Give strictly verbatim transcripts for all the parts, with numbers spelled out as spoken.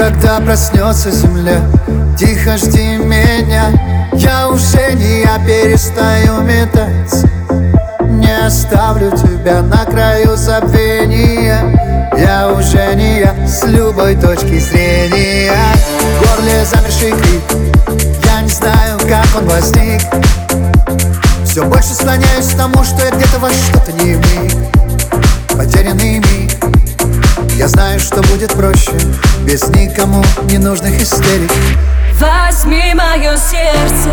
когда проснется земля, тихо жди меня. Я уже не я, перестаю метаться. Не оставлю тебя на краю забвения. Я уже не я, с любой точки зрения. В горле замерший крик, я не знаю, как он возник. Все больше склоняюсь к тому, что я где-то во что-то не вник. Потерянный миг. Я знаю, что будет проще без никому ненужных истерик. Возьми мое сердце,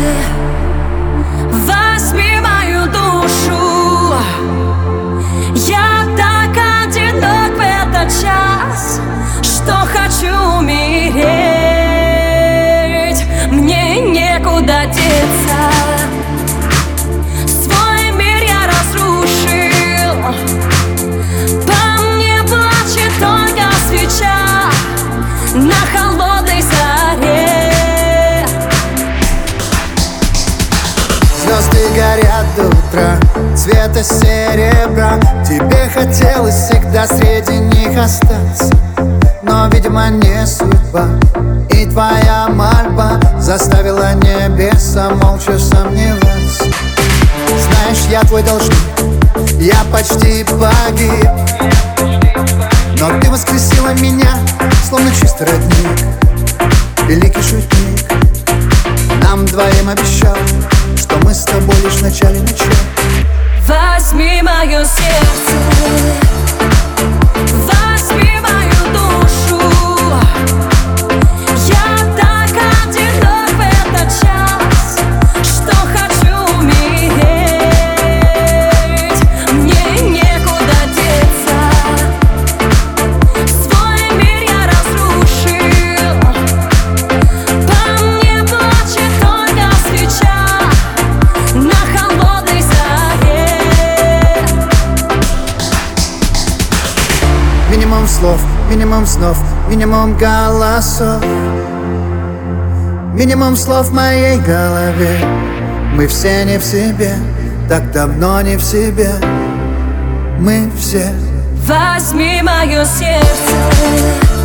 возьми мою душу. Я так одинок в этот час, что хочу умереть. Мне некуда деться. Свой мир я разрушил. По мне плачет только свеча на холодной заре. Звезды горят до утра, цвета серебра. Тебе хотелось всегда среди них остаться, но, видимо, не судьба. И твоя мольба заставила небеса молча сомневаться. Знаешь, я твой должник, я почти погиб, но ты воскресила меня, словно чистый родник. Великий шутник нам двоим обещал, что мы с тобой лишь в начале начала. Возьми мое сердце, возьми мою душу. Я так одинок в этот час, что хочу умереть. Мне некуда деться. Свой мир я разрушил. По мне плачет только свеча на холодной заре. Минимум слов, минимум снов, минимум голосов, минимум слов в моей голове. Мы все не в себе, так давно не в себе. Мы все. Возьми мое сердце,